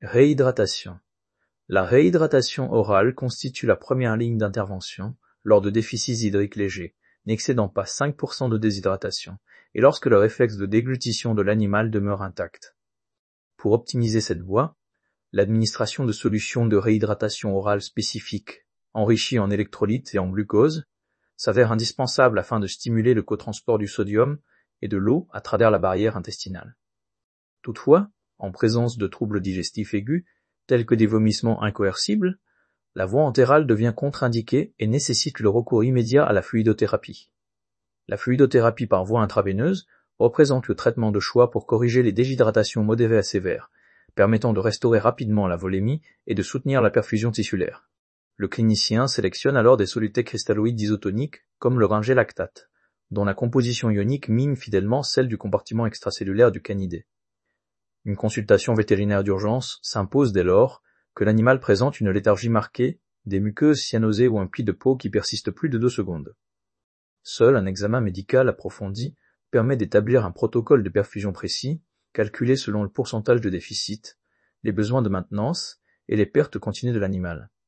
Réhydratation. La réhydratation orale constitue la première ligne d'intervention lors de déficits hydriques légers, n'excédant pas 5% de déshydratation, et lorsque le réflexe de déglutition de l'animal demeure intact. Pour optimiser cette voie, l'administration de solutions de réhydratation orale spécifiques, enrichies en électrolytes et en glucose, s'avère indispensable afin de stimuler le cotransport du sodium et de l'eau à travers la barrière intestinale. Toutefois, en présence de troubles digestifs aigus, tels que des vomissements incoercibles, la voie entérale devient contre-indiquée et nécessite le recours immédiat à la fluidothérapie. La fluidothérapie par voie intraveineuse représente le traitement de choix pour corriger les déshydratations modérées à sévères, permettant de restaurer rapidement la volémie et de soutenir la perfusion tissulaire. Le clinicien sélectionne alors des solutés cristalloïdes isotoniques comme le ringé lactate, dont la composition ionique mime fidèlement celle du compartiment extracellulaire du canidé. Une consultation vétérinaire d'urgence s'impose dès lors que l'animal présente une léthargie marquée, des muqueuses cyanosées ou un pli de peau qui persiste plus de 2 secondes. Seul un examen médical approfondi permet d'établir un protocole de perfusion précis, calculé selon le pourcentage de déficit, les besoins de maintenance et les pertes continues de l'animal.